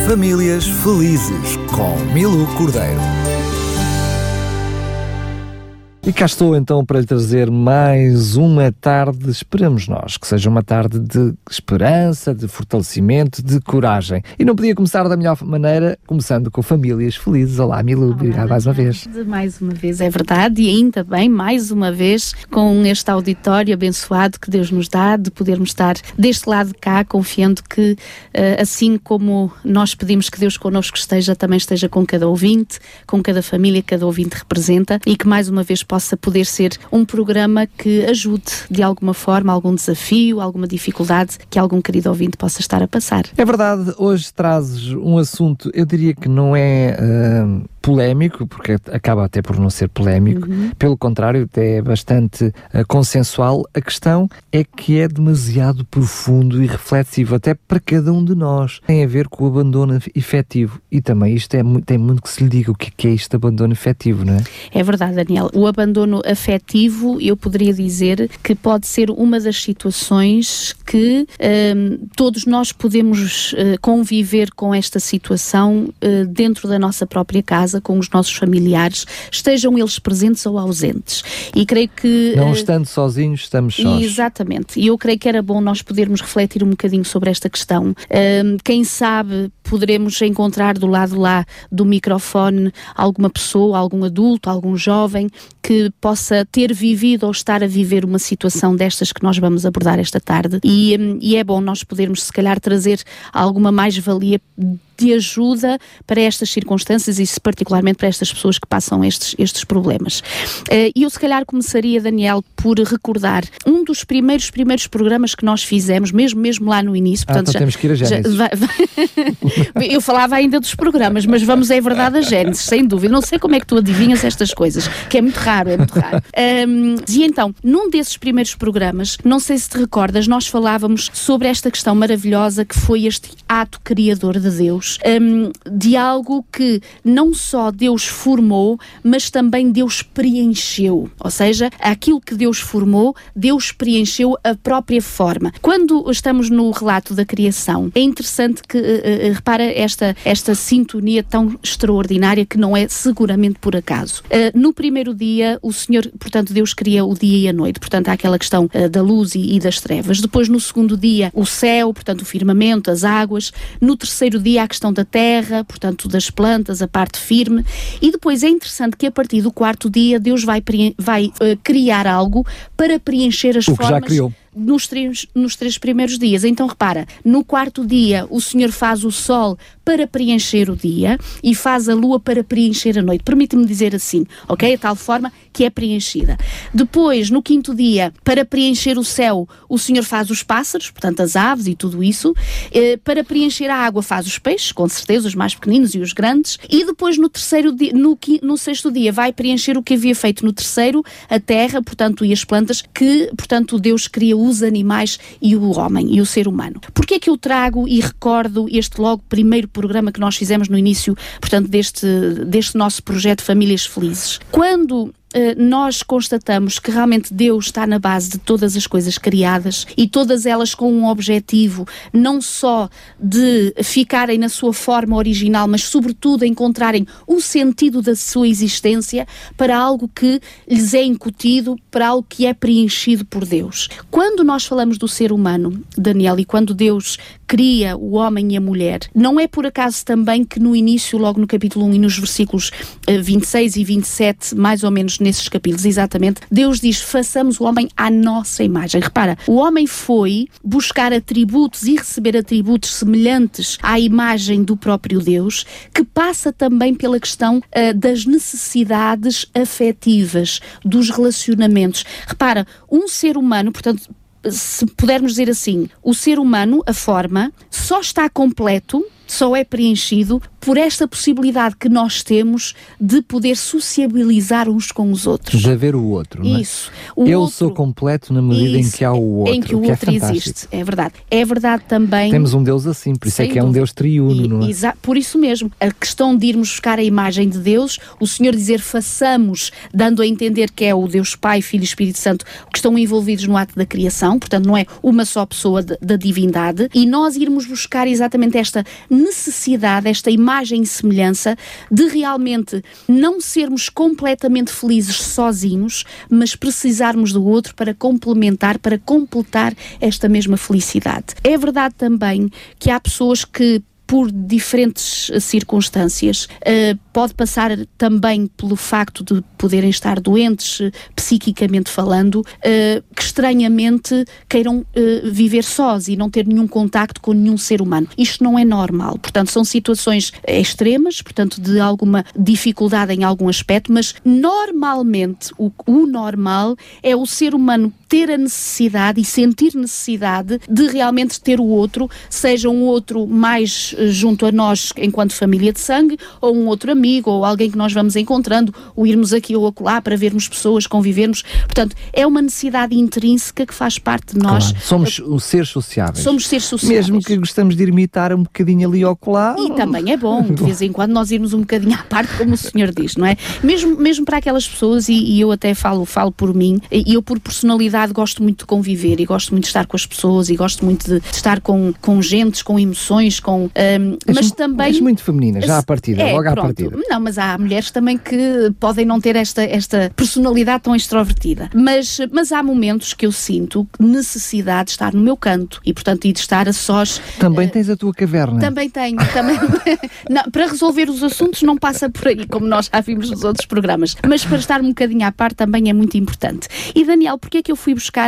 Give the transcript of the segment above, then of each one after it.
Famílias Felizes, com Milu Cordeiro. E cá estou então para lhe trazer mais uma tarde, esperamos nós, que seja uma tarde de esperança, de fortalecimento, de coragem. E não podia começar da melhor maneira, começando com Famílias Felizes. Olá, Milu, obrigado mais uma vez. Mais uma vez, é verdade, e ainda bem, mais uma vez, com este auditório abençoado que Deus nos dá, de podermos estar deste lado de cá, confiando que, assim como nós pedimos que Deus connosco esteja, também esteja com cada ouvinte, com cada família que cada ouvinte representa, e que mais uma vez possa poder ser um programa que ajude de alguma forma, algum desafio, alguma dificuldade que algum querido ouvinte possa estar a passar. É verdade, hoje trazes um assunto, eu diria que não é polémico, porque acaba até por não ser polémico, pelo contrário, até é bastante consensual. A questão é que é demasiado profundo e reflexivo, até para cada um de nós. Tem a ver com o abandono efetivo, e também isto tem muito que se lhe diga o que é este abandono efetivo, não é? É verdade, Daniel. O abandono afetivo, eu poderia dizer que pode ser uma das situações que todos nós podemos conviver com esta situação dentro da nossa própria casa, com os nossos familiares, estejam eles presentes ou ausentes. E creio que... Não estando sozinhos, estamos sós. Exatamente. E eu creio que era bom nós podermos refletir um bocadinho sobre esta questão. Quem sabe poderemos encontrar do lado lá do microfone alguma pessoa, algum adulto, algum jovem que possa ter vivido ou estar a viver uma situação destas que nós vamos abordar esta tarde. E é bom nós podermos, se calhar, trazer alguma mais-valia de ajuda para estas circunstâncias e particularmente para estas pessoas que passam estes problemas. E eu se calhar começaria, Daniel, por recordar um dos primeiros programas que nós fizemos, mesmo lá no início. Portanto, então temos que ir a Gênesis. Eu falava ainda dos programas, mas vamos, é verdade, a Gênesis, sem dúvida. Não sei como é que tu adivinhas estas coisas, que é muito raro. E então, num desses primeiros programas, não sei se te recordas, nós falávamos sobre esta questão maravilhosa que foi este ato criador de Deus, de algo que não só Deus formou, mas também Deus preencheu. Ou seja, aquilo que Deus formou, Deus preencheu a própria forma. Quando estamos no relato da criação, é interessante que, repara esta sintonia tão extraordinária que não é seguramente por acaso. No primeiro dia, o Senhor, portanto, Deus cria o dia e a noite, portanto, há aquela questão da luz e das trevas. Depois, no segundo dia, o céu, portanto, o firmamento, as águas. No terceiro dia, a questão da terra, portanto, das plantas, a parte firme. E depois é interessante que a partir do quarto dia, Deus vai criar algo para preencher as formas. O que já criou. Nos três primeiros dias. Então repara, no quarto dia o Senhor faz o sol para preencher o dia e faz a lua para preencher a noite. Permite-me dizer assim, ok? A tal forma que é preenchida. Depois, no quinto dia, para preencher o céu, o Senhor faz os pássaros, portanto as aves e tudo isso. Para preencher a água faz os peixes, com certeza, os mais pequeninos e os grandes. E depois no terceiro dia, no sexto dia, vai preencher o que havia feito no terceiro, a terra, portanto, e as plantas, que, portanto, Deus cria os animais e o homem e o ser humano. Porquê é que eu trago e recordo este logo primeiro programa que nós fizemos no início, portanto, deste nosso projeto Famílias Felizes? Quando nós constatamos que realmente Deus está na base de todas as coisas criadas e todas elas com um objetivo não só de ficarem na sua forma original, mas sobretudo encontrarem o sentido da sua existência para algo que lhes é incutido, para algo que é preenchido por Deus. Quando nós falamos do ser humano, Daniel, e quando Deus cria o homem e a mulher, não é por acaso também que no início, logo no capítulo 1 e nos versículos 26 e 27, mais ou menos nesses capítulos, exatamente, Deus diz, façamos o homem à nossa imagem. Repara, o homem foi buscar atributos e receber atributos semelhantes à imagem do próprio Deus, que passa também pela questão das necessidades afetivas, dos relacionamentos. Repara, um ser humano, portanto, se pudermos dizer assim, o ser humano, a forma, só está completo, só é preenchido por esta possibilidade que nós temos de poder sociabilizar uns com os outros. De haver o outro, não é? Isso. Eu sou completo na medida em que há o outro. Em que o outro existe. É verdade. É verdade também. Temos um Deus assim, por isso é que é um Deus triuno, não é? Por isso mesmo. A questão de irmos buscar a imagem de Deus, o Senhor dizer façamos, dando a entender que é o Deus Pai, Filho e Espírito Santo que estão envolvidos no ato da criação, portanto não é uma só pessoa da divindade, e nós irmos buscar exatamente esta necessidade, esta imagem e semelhança de realmente não sermos completamente felizes sozinhos, mas precisarmos do outro para complementar, para completar esta mesma felicidade. É verdade também que há pessoas que, por diferentes circunstâncias, pode passar também pelo facto de poderem estar doentes, psiquicamente falando, que estranhamente queiram viver sós e não ter nenhum contacto com nenhum ser humano. Isto não é normal. Portanto, são situações extremas, portanto, de alguma dificuldade em algum aspecto, mas normalmente o normal é o ser humano ter a necessidade e sentir necessidade de realmente ter o outro, seja um outro mais junto a nós enquanto família de sangue, ou um outro amigo, ou alguém que nós vamos encontrando, ou irmos aqui ou acolá para vermos pessoas, convivermos. Portanto, é uma necessidade intrínseca que faz parte de nós. Claro. Somos os seres sociáveis. Somos seres sociáveis. Mesmo que gostamos de imitar um bocadinho ali ao acolá. E também é bom, de vez em quando, nós irmos um bocadinho à parte, como o Senhor diz, não é? Mesmo para aquelas pessoas, e eu até falo por mim, e eu por personalidade gosto muito de conviver, e gosto muito de estar com as pessoas, e gosto muito de estar com gentes, com emoções, mas também... És muito feminina, já à partida, logo à partida. Não, mas há mulheres também que podem não ter esta personalidade tão extrovertida. Mas há momentos que eu sinto necessidade de estar no meu canto, e portanto, e de estar a sós. Também tens a tua caverna. Também tenho. Não, para resolver os assuntos não passa por aí, como nós já vimos nos outros programas. Mas para estar um bocadinho à parte também é muito importante. E Daniel, porquê é que eu fui buscar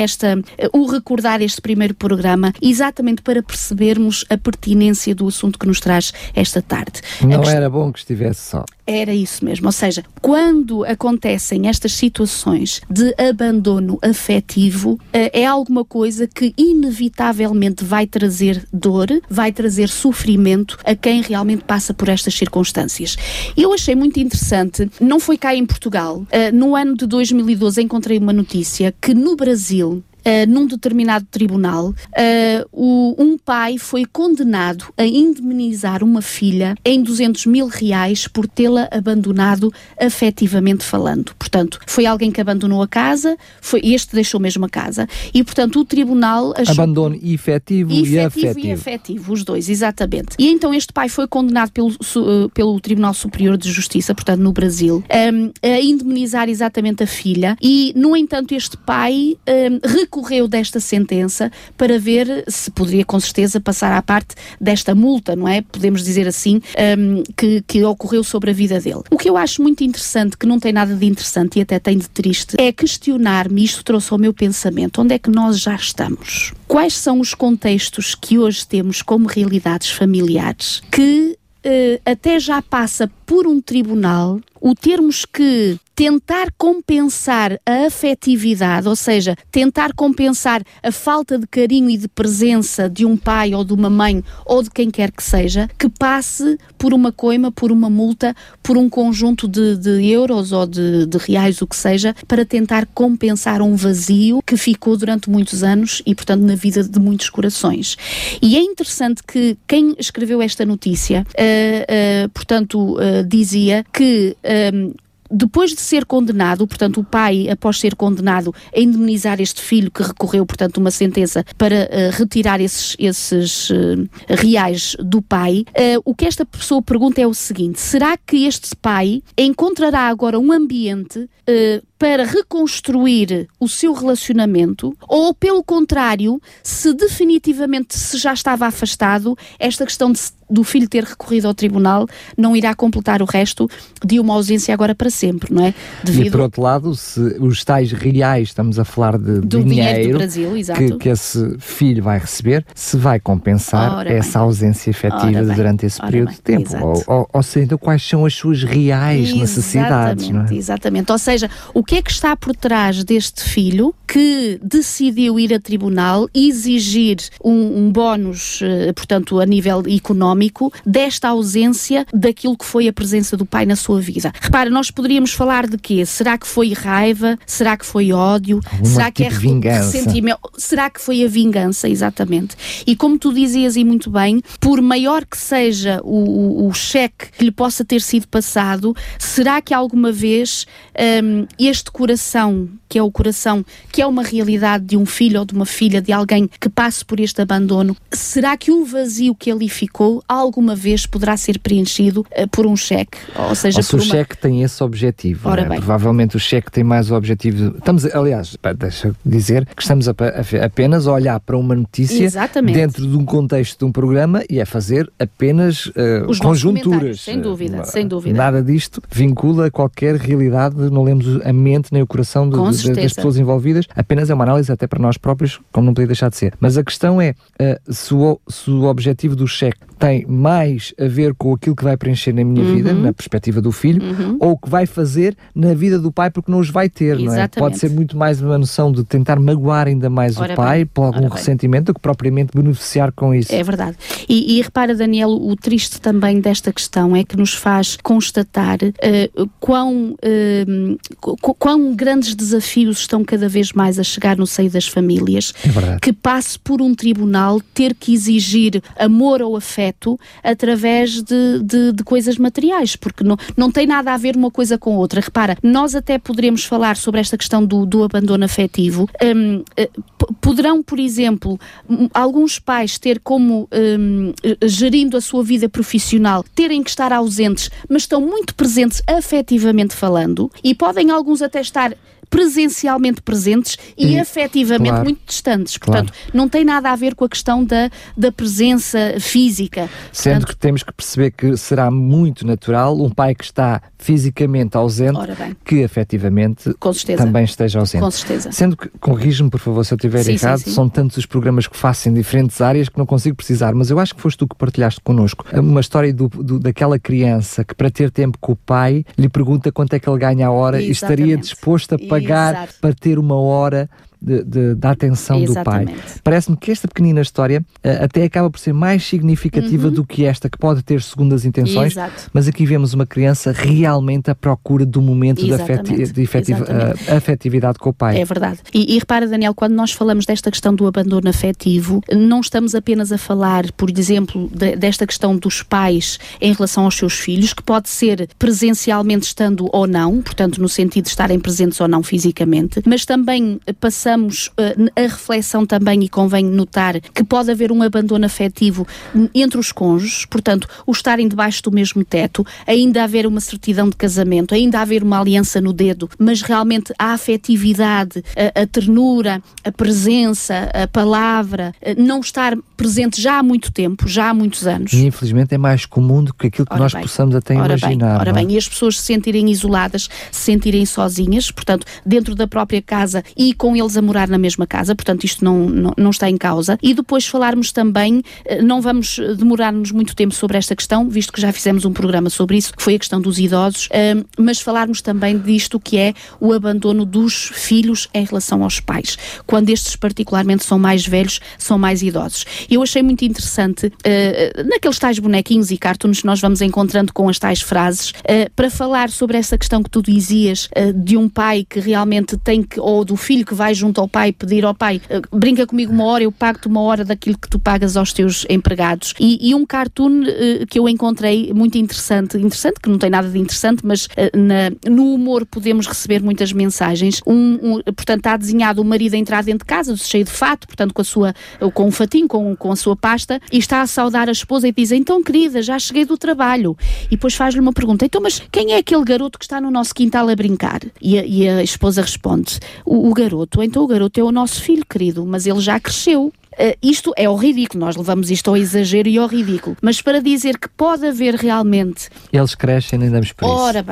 o recordar este primeiro programa? Exatamente para percebermos a pertinência do assunto que nos traz esta tarde. Não era bom que estivesse só. Era isso mesmo, ou seja, quando acontecem estas situações de abandono afetivo, é alguma coisa que inevitavelmente vai trazer dor, vai trazer sofrimento a quem realmente passa por estas circunstâncias. Eu achei muito interessante, não foi cá em Portugal, no ano de 2012 encontrei uma notícia que no Brasil, num determinado tribunal, um pai foi condenado a indemnizar uma filha em 200 mil reais por tê-la abandonado afetivamente falando. Portanto, foi alguém que abandonou a casa, este deixou mesmo a casa, e portanto o tribunal achou... Abandono efetivo e afetivo, os dois, exatamente. E então este pai foi condenado pelo Tribunal Superior de Justiça, portanto no Brasil, a indemnizar exatamente a filha, e no entanto este pai recorreu desta sentença para ver se poderia com certeza passar à parte desta multa, não é? Podemos dizer assim, que ocorreu sobre a vida dele. O que eu acho muito interessante, que não tem nada de interessante e até tem de triste, é questionar-me, isto trouxe ao meu pensamento, onde é que nós já estamos? Quais são os contextos que hoje temos como realidades familiares que até já passa por um tribunal o termos que tentar compensar a afetividade, ou seja, tentar compensar a falta de carinho e de presença de um pai ou de uma mãe ou de quem quer que seja, que passe por uma coima, por uma multa, por um conjunto de euros ou de reais, o que seja, para tentar compensar um vazio que ficou durante muitos anos e, portanto, na vida de muitos corações. E é interessante que quem escreveu esta notícia, dizia que depois de ser condenado, portanto o pai, após ser condenado a indemnizar este filho que recorreu, portanto, uma sentença para retirar esses reais do pai, o que esta pessoa pergunta é o seguinte: será que este pai encontrará agora um ambiente para reconstruir o seu relacionamento, ou pelo contrário, se definitivamente se já estava afastado, esta questão do filho ter recorrido ao tribunal não irá completar o resto de uma ausência agora para sempre, não é? E por outro lado, se os tais reais, estamos a falar de dinheiro do Brasil, exato, que esse filho vai receber, se vai compensar essa ausência efetiva durante esse período de tempo, ou seja, quais são as suas reais necessidades, não é? Exatamente, ou seja, o que é que está por trás deste filho que decidiu ir a tribunal e exigir um bónus, portanto, a nível económico, desta ausência daquilo que foi a presença do pai na sua vida. Repara, nós poderíamos falar de quê? Será que foi raiva? Será que foi ódio? Será que é ressentimento? Será que foi a vingança? Exatamente. E como tu dizias e muito bem, por maior que seja o cheque que lhe possa ter sido passado, será que alguma vez este coração, que é o coração, que é uma realidade de um filho ou de uma filha, de alguém que passe por este abandono, será que o vazio que ali ficou alguma vez poderá ser preenchido por um cheque? Ou seja, se o cheque tem esse objetivo, Ora bem. Provavelmente o cheque tem mais o objetivo. Deixa eu dizer que estamos apenas a olhar para uma notícia Exatamente. Dentro de um contexto de um programa e a fazer apenas os conjunturas. Sem dúvida, sem dúvida. Nada disto vincula qualquer realidade, não lemos a mente nem o coração das pessoas envolvidas, apenas é uma análise até para nós próprios, como não podia deixar de ser. Mas a questão é se o objetivo do cheque tem mais a ver com aquilo que vai preencher na minha vida, na perspectiva do filho, ou o que vai fazer na vida do pai, porque não os vai ter, não é? Pode ser muito mais uma noção de tentar magoar ainda mais o pai por algum ressentimento do que propriamente beneficiar com isso. É verdade. E repara, Daniel, o triste também desta questão é que nos faz constatar quão grandes desafios estão cada vez mais a chegar no seio das famílias, que passe por um tribunal ter que exigir amor ou afeto através de coisas materiais, porque não tem nada a ver uma coisa com outra. Repara, nós até poderemos falar sobre esta questão do abandono afetivo. Poderão, por exemplo, alguns pais ter como, gerindo a sua vida profissional, terem que estar ausentes, mas estão muito presentes afetivamente falando, e podem alguns até estar presencialmente presentes e afetivamente muito distantes. Portanto, não tem nada a ver com a questão da presença física. Sendo que temos que perceber que será muito natural um pai que está fisicamente ausente que afetivamente também esteja ausente. Com certeza. Sendo que, corrige-me por favor se eu estiver errado, são tantos os programas que faço em diferentes áreas que não consigo precisar, mas eu acho que foste tu que partilhaste connosco uma história daquela criança que, para ter tempo com o pai, lhe pergunta quanto é que ele ganha a hora e estaria disposto a pagar para ter uma hora da atenção do pai. Parece-me que esta pequenina história até acaba por ser mais significativa do que esta, que pode ter segundas intenções, mas aqui vemos uma criança realmente à procura do momento de afetividade com o pai. É verdade. E repara, Daniel, quando nós falamos desta questão do abandono afetivo, não estamos apenas a falar, por exemplo, desta questão dos pais em relação aos seus filhos, que pode ser presencialmente estando ou não, portanto no sentido de estarem presentes ou não fisicamente, mas também passamos a reflexão também, e convém notar que pode haver um abandono afetivo entre os cônjuges, portanto, o estarem debaixo do mesmo teto, ainda haver uma certidão de casamento, ainda haver uma aliança no dedo, mas realmente a afetividade, a ternura, a presença, a palavra, não estar presente já há muito tempo, já há muitos anos. E infelizmente é mais comum do que aquilo que nós possamos até imaginar. Ora bem, e as pessoas se sentirem isoladas, se sentirem sozinhas, portanto, dentro da própria casa e com eles a morar na mesma casa, portanto isto não está em causa. E depois falarmos também, não vamos demorar-nos muito tempo sobre esta questão, visto que já fizemos um programa sobre isso, que foi a questão dos idosos, mas falarmos também disto que é o abandono dos filhos em relação aos pais, quando estes particularmente são mais velhos, são mais idosos. Eu achei muito interessante, naqueles tais bonequinhos e cartoons nós vamos encontrando com as tais frases, para falar sobre essa questão que tu dizias, de um pai que realmente tem que, ou do filho que vai junto ao pai, pedir ao pai, brinca comigo uma hora, eu pago-te uma hora daquilo que tu pagas aos teus empregados. E um cartoon que eu encontrei muito interessante, que não tem nada de interessante, mas no humor podemos receber muitas mensagens. Portanto, está desenhado o marido a entrar dentro de casa, cheio de fato, portanto, com um fatinho, com a sua pasta, e está a saudar a esposa e diz: então, querida, já cheguei do trabalho. E depois faz-lhe uma pergunta: então, mas quem é aquele garoto que está no nosso quintal a brincar? E a esposa responde: o garoto, então o garoto é o nosso filho, querido, mas ele já cresceu. Isto é ao ridículo, nós levamos isto ao exagero e ao ridículo, mas para dizer que pode haver realmente... Eles crescem, nem damos por isso. Ora bem,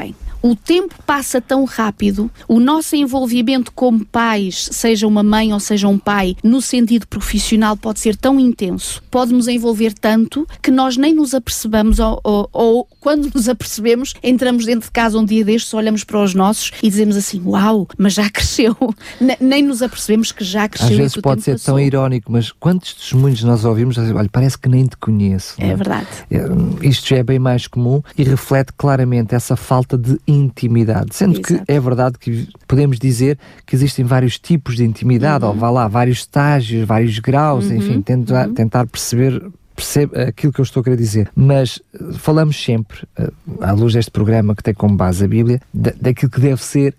o tempo passa tão rápido, o nosso envolvimento como pais, seja uma mãe ou seja um pai, no sentido profissional pode ser tão intenso, pode nos envolver tanto que nós nem nos apercebamos ou quando nos apercebemos, entramos dentro de casa um dia destes, olhamos para os nossos e dizemos assim, uau, mas já cresceu. Nem nos apercebemos que já cresceu. Às vezes pode ser tão irónico, mas quantos testemunhos nós ouvimos, olha, parece que nem te conheço. É verdade. Isto já é bem mais comum e reflete claramente essa falta de intimidade, sendo que é verdade que podemos dizer que existem vários tipos de intimidade, ou vá lá, vários estágios, vários graus, enfim, tentar perceber aquilo que eu estou a querer dizer, mas falamos sempre, à luz deste programa que tem como base a Bíblia, daquilo que deve ser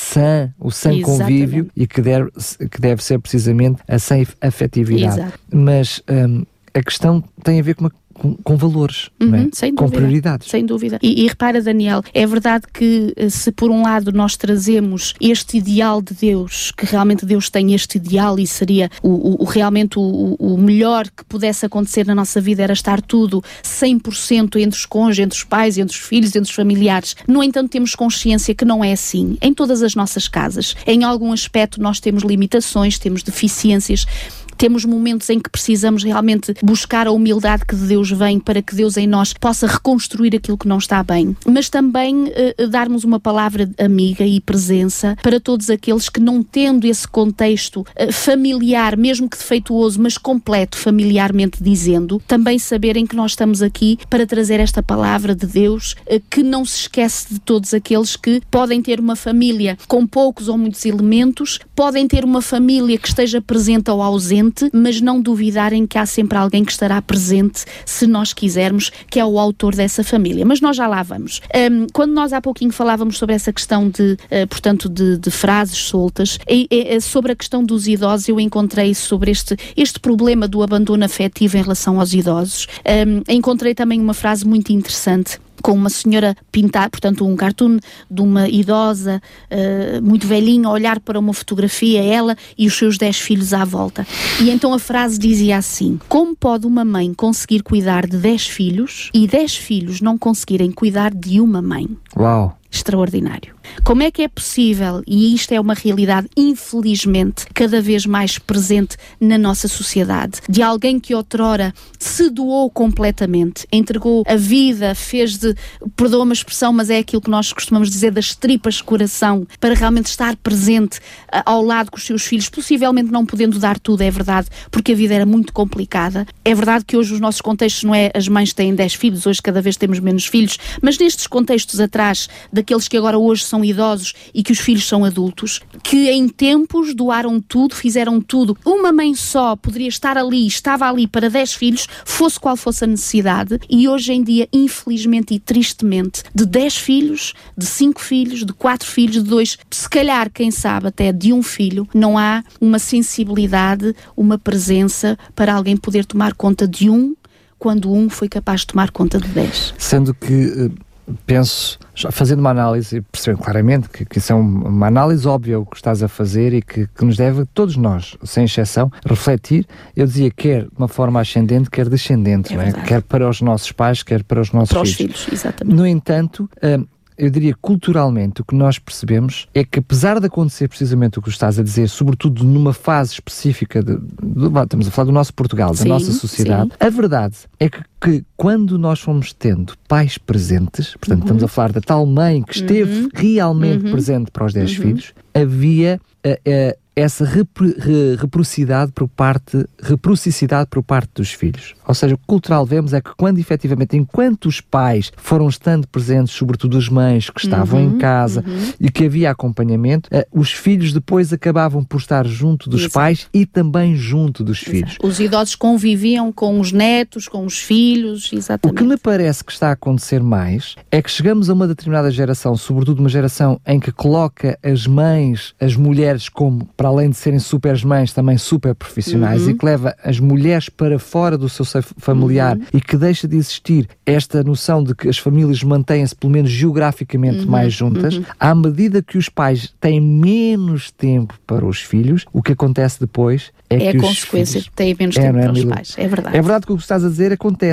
o sã convívio e que deve ser precisamente a sã afetividade. Exato. Mas a questão tem a ver com valores, não é? Sem com dúvida, prioridades. Sem dúvida. E repara, Daniel, é verdade que se por um lado nós trazemos este ideal de Deus, que realmente Deus tem este ideal e seria realmente o melhor que pudesse acontecer na nossa vida era estar tudo 100% entre os cônjuges, entre os pais, entre os filhos, entre os familiares. No entanto, temos consciência que não é assim. Em todas as nossas casas, em algum aspecto nós temos limitações, temos deficiências, temos momentos em que precisamos realmente buscar a humildade que de Deus vem para que Deus em nós possa reconstruir aquilo que não está bem. Mas também darmos uma palavra amiga e presença para todos aqueles que não tendo esse contexto familiar, mesmo que defeituoso, mas completo familiarmente dizendo, também saberem que nós estamos aqui para trazer esta palavra de Deus que não se esquece de todos aqueles que podem ter uma família com poucos ou muitos elementos, podem ter uma família que esteja presente ou ausente, mas não duvidarem que há sempre alguém que estará presente, se nós quisermos, que é o autor dessa família. Mas nós já lá vamos. Quando nós há pouquinho falávamos sobre essa questão portanto, de frases soltas, sobre a questão dos idosos, eu encontrei sobre este problema do abandono afetivo em relação aos idosos. Encontrei também uma frase muito interessante, com uma senhora pintada, portanto um cartoon de uma idosa muito velhinha a olhar para uma fotografia, ela e os seus 10 filhos à volta. E então a frase dizia assim: como pode uma mãe conseguir cuidar de 10 filhos e 10 filhos não conseguirem cuidar de uma mãe? Uau! Extraordinário. Como é que é possível, e isto é uma realidade infelizmente cada vez mais presente na nossa sociedade, de alguém que outrora se doou completamente, entregou a vida, perdoa-me a expressão, mas é aquilo que nós costumamos dizer, das tripas de coração, para realmente estar presente ao lado com os seus filhos, possivelmente não podendo dar tudo, é verdade, porque a vida era muito complicada. É verdade que hoje os nossos contextos não é as mães têm 10 filhos, hoje cada vez temos menos filhos, mas nestes contextos atrás, daqueles que agora hoje são idosos e que os filhos são adultos, que em tempos doaram tudo, fizeram tudo. Uma mãe só poderia estar ali, estava ali para 10 filhos, fosse qual fosse a necessidade, e hoje em dia, infelizmente e tristemente, de 10 filhos, de 5 filhos, de 4 filhos, de 2, se calhar, quem sabe, até de um filho, não há uma sensibilidade, uma presença para alguém poder tomar conta de um, quando um foi capaz de tomar conta de 10. Sendo que penso, fazendo uma análise, percebendo claramente que isso é uma análise óbvia o que estás a fazer e que nos deve, todos nós, sem exceção, refletir, eu dizia, quer de uma forma ascendente, quer descendente, não é? Quer para os nossos pais, quer para os nossos filhos. Exatamente. No entanto, eu diria culturalmente o que nós percebemos é que, apesar de acontecer precisamente o que estás a dizer, sobretudo numa fase específica, estamos a falar do nosso Portugal, da nossa sociedade, a verdade é que quando nós fomos tendo pais presentes, portanto estamos a falar da tal mãe que esteve realmente presente para os 10 filhos, havia essa reciprocidade por parte dos filhos. Ou seja, o que cultural vemos é que quando efetivamente, enquanto os pais foram estando presentes, sobretudo as mães que estavam em casa e que havia acompanhamento, os filhos depois acabavam por estar junto dos pais e também junto dos filhos. Os idosos conviviam com os netos, com os filhos, exatamente. O que me parece que está a acontecer mais é que chegamos a uma determinada geração, sobretudo uma geração em que coloca as mães, as mulheres como, para além de serem super mães, também super profissionais e que leva as mulheres para fora do seu seio familiar e que deixa de existir esta noção de que as famílias mantêm-se, pelo menos geograficamente, mais juntas. À medida que os pais têm menos tempo para os filhos, o que acontece depois é que a consequência de terem menos tempo para os pais. É verdade. É verdade que o que estás a dizer acontece.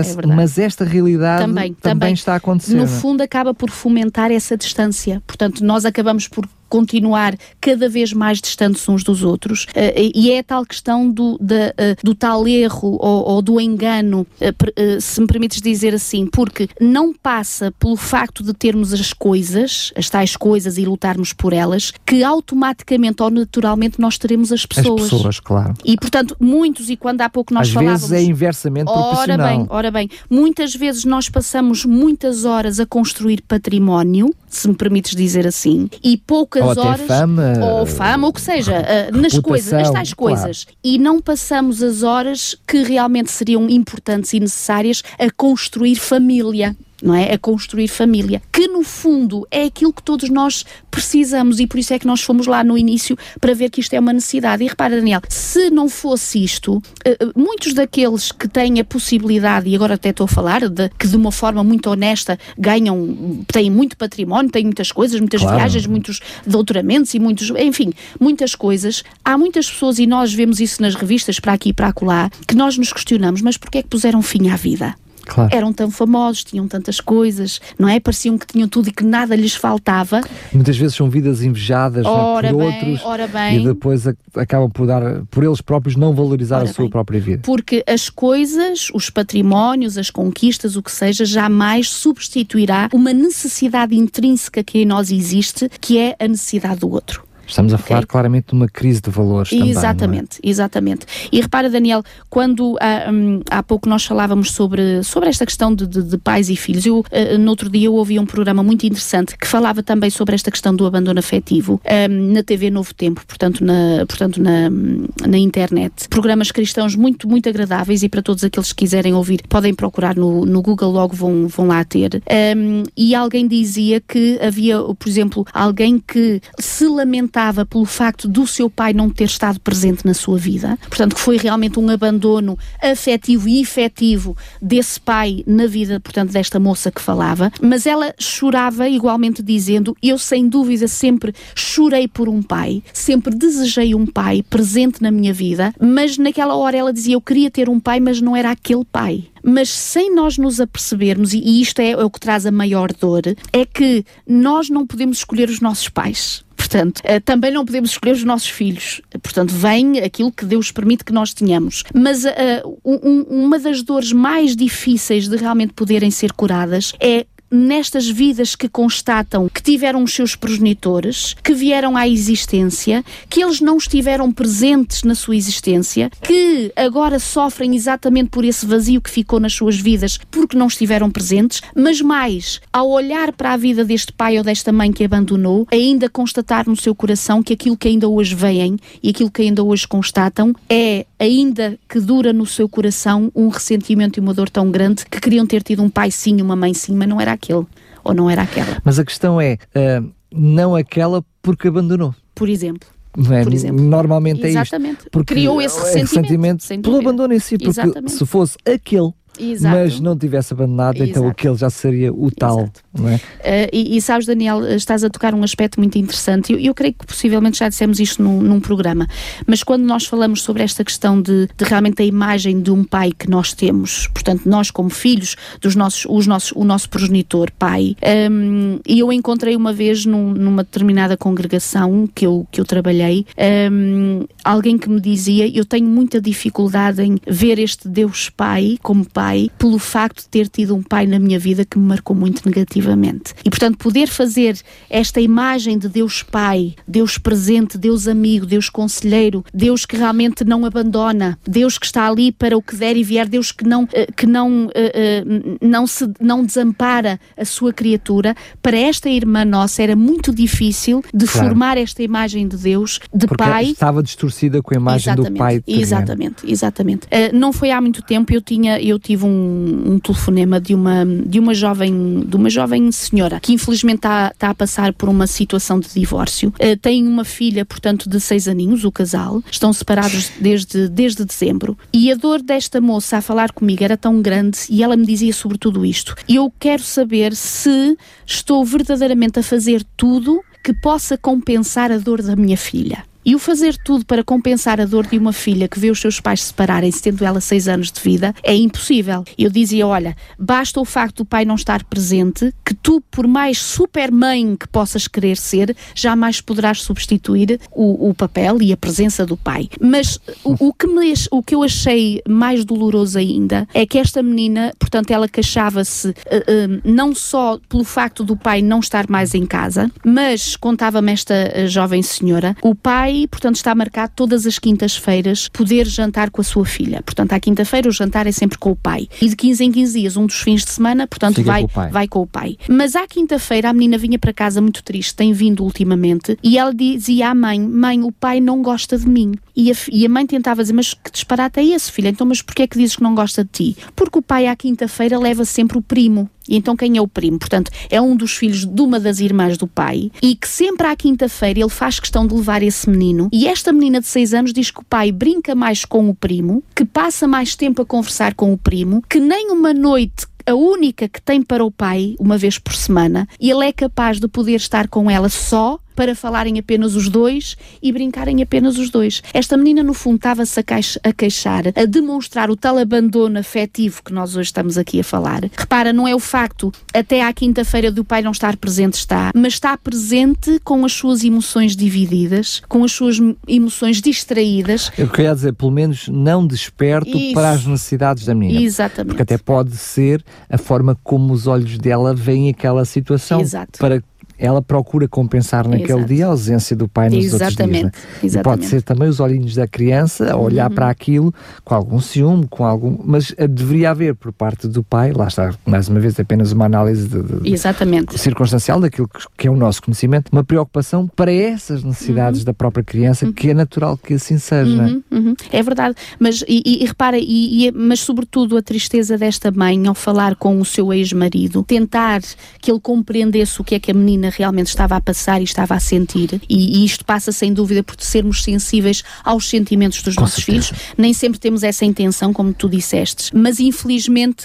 mas esta realidade também está a acontecer. No fundo, acaba por fomentar essa distância. Portanto, nós acabamos por continuar cada vez mais distantes uns dos outros, e é a tal questão do tal erro ou do engano, se me permites dizer assim, porque não passa pelo facto de termos as tais coisas e lutarmos por elas, que automaticamente ou naturalmente nós teremos as pessoas. As pessoas, claro. E portanto, muitos, e quando há pouco nós falávamos... Às vezes é inversamente proporcional. Ora bem, muitas vezes nós passamos muitas horas a construir património, se me permites dizer assim, e poucas ou horas, fama, ou o que seja, nas coisas, as tais coisas, claro. E não passamos as horas que realmente seriam importantes e necessárias a construir família. Não é? A construir família, que no fundo é aquilo que todos nós precisamos, e por isso é que nós fomos lá no início para ver que isto é uma necessidade. E repara, Daniel, se não fosse isto, muitos daqueles que têm a possibilidade, e agora até estou a falar, que de uma forma muito honesta têm muito património, têm muitas coisas, muitas viagens, muitos doutoramentos e muitas coisas. Há muitas pessoas, e nós vemos isso nas revistas para aqui e para acolá, que nós nos questionamos, mas porquê é que puseram fim à vida? Claro. Eram tão famosos, tinham tantas coisas, não é? Pareciam que tinham tudo e que nada lhes faltava. Muitas vezes são vidas invejadas por outros, e depois acabam por eles próprios não valorizar a sua própria vida. Porque as coisas, os patrimónios, as conquistas, o que seja, jamais substituirá uma necessidade intrínseca que em nós existe, que é a necessidade do outro. Estamos a falar claramente de uma crise de valores também. Exatamente. E repara, Daniel, quando há pouco nós falávamos sobre esta questão de pais e filhos, no outro dia eu ouvi um programa muito interessante que falava também sobre esta questão do abandono afetivo, na TV Novo Tempo, portanto na internet. Programas cristãos muito, muito agradáveis, e para todos aqueles que quiserem ouvir, podem procurar no Google, logo vão lá ter. E alguém dizia que havia, por exemplo, alguém que se lamentava pelo facto do seu pai não ter estado presente na sua vida, portanto que foi realmente um abandono afetivo e efetivo desse pai na vida, portanto, desta moça que falava, mas ela chorava igualmente dizendo: eu sem dúvida sempre chorei por um pai, sempre desejei um pai presente na minha vida, mas naquela hora ela dizia: eu queria ter um pai, mas não era aquele pai. Mas sem nós nos apercebermos, e isto é o que traz a maior dor, é que nós não podemos escolher os nossos pais. Portanto, também não podemos escolher os nossos filhos. Portanto, vem aquilo que Deus permite que nós tenhamos. Mas uma das dores mais difíceis de realmente poderem ser curadas é nestas vidas que constatam que tiveram os seus progenitores, que vieram à existência, que eles não estiveram presentes na sua existência, que agora sofrem exatamente por esse vazio que ficou nas suas vidas porque não estiveram presentes, mas mais, ao olhar para a vida deste pai ou desta mãe que abandonou, ainda constatar no seu coração que aquilo que ainda hoje veem e aquilo que ainda hoje constatam é, ainda que dura no seu coração, um ressentimento e uma dor tão grande que queriam ter tido um pai sim, uma mãe sim, mas não era aquele, ou não era aquela. Mas a questão é, não aquela porque abandonou. Por exemplo. Não é? Por exemplo. Normalmente exatamente. É isto. Porque criou esse ressentimento pelo abandono em si, porque exatamente. Se fosse aquele, exato, mas não tivesse abandonado, exato, então aquele já seria o tal. Não é? E sabes, Daniel, estás a tocar um aspecto muito interessante. Eu creio que possivelmente já dissemos isto num programa, mas quando nós falamos sobre esta questão de realmente a imagem de um pai que nós temos, portanto nós como filhos o nosso progenitor pai, e eu encontrei uma vez numa determinada congregação que eu trabalhei, alguém que me dizia: eu tenho muita dificuldade em ver este Deus Pai como pai, pelo facto de ter tido um pai na minha vida que me marcou muito negativamente. E portanto poder fazer esta imagem de Deus Pai, Deus presente, Deus amigo, Deus conselheiro, Deus que realmente não abandona, Deus que está ali para o que der e vier, Deus que não desampara a sua criatura, para esta irmã nossa era muito difícil de formar esta imagem de Deus, de porque pai. Estava distorcida com a imagem do pai. Exatamente. Não foi há muito tempo, eu tive um telefonema de uma jovem senhora que infelizmente está a passar por uma situação de divórcio. Tem uma filha, portanto, de 6 aninhos, o casal. Estão separados desde dezembro. E a dor desta moça a falar comigo era tão grande, e ela me dizia sobre tudo isto: eu quero saber se estou verdadeiramente a fazer tudo que possa compensar a dor da minha filha. E o fazer tudo para compensar a dor de uma filha que vê os seus pais separarem-se, tendo ela 6 anos de vida, é impossível. Eu dizia, olha, basta o facto do pai não estar presente, que tu, por mais super mãe que possas querer ser, jamais poderás substituir o papel e a presença do pai. Mas o que eu achei mais doloroso ainda é que esta menina, portanto, ela queixava-se não só pelo facto do pai não estar mais em casa, mas, contava-me esta jovem senhora, o pai, portanto, está marcado todas as quintas-feiras poder jantar com a sua filha. Portanto, à quinta-feira o jantar é sempre com o pai. E de 15 em 15 dias, um dos fins de semana, portanto, vai com o pai. Mas à quinta-feira a menina vinha para casa muito triste, tem vindo ultimamente, e ela dizia à mãe, o pai não gosta de mim. E a mãe tentava dizer, mas que disparate é esse, filha? Então, mas porquê é que dizes que não gosta de ti? Porque o pai à quinta-feira leva sempre o primo. E então quem é o primo? Portanto, é um dos filhos de uma das irmãs do pai, e que sempre à quinta-feira ele faz questão de levar esse menino, e esta menina de 6 anos diz que o pai brinca mais com o primo, que passa mais tempo a conversar com o primo, que nem uma noite, a única que tem para o pai, uma vez por semana, e ele é capaz de poder estar com ela só para falarem apenas os dois e brincarem apenas os dois. Esta menina, no fundo, estava-se a queixar, a demonstrar o tal abandono afetivo que nós hoje estamos aqui a falar. Repara, não é o facto, até à quinta-feira do pai não estar presente, mas está presente com as suas emoções divididas, com as suas emoções distraídas. Eu queria dizer, pelo menos não desperto para as necessidades da menina. Exatamente. Porque até pode ser a forma como os olhos dela veem aquela situação. Exato. Para ela procura compensar naquele dia a ausência do pai nos outros dias. Né? E pode ser também os olhinhos da criança a olhar para aquilo com algum ciúme, mas deveria haver por parte do pai, lá está, mais uma vez, apenas uma análise circunstancial daquilo que é o nosso conhecimento, uma preocupação para essas necessidades da própria criança, que é natural que assim seja. É verdade, mas repara, mas sobretudo a tristeza desta mãe ao falar com o seu ex-marido, tentar que ele compreendesse o que é que a menina realmente estava a passar e estava a sentir, e isto passa sem dúvida por sermos sensíveis aos sentimentos dos nossos filhos. Nem sempre temos essa intenção, como tu disseste, mas infelizmente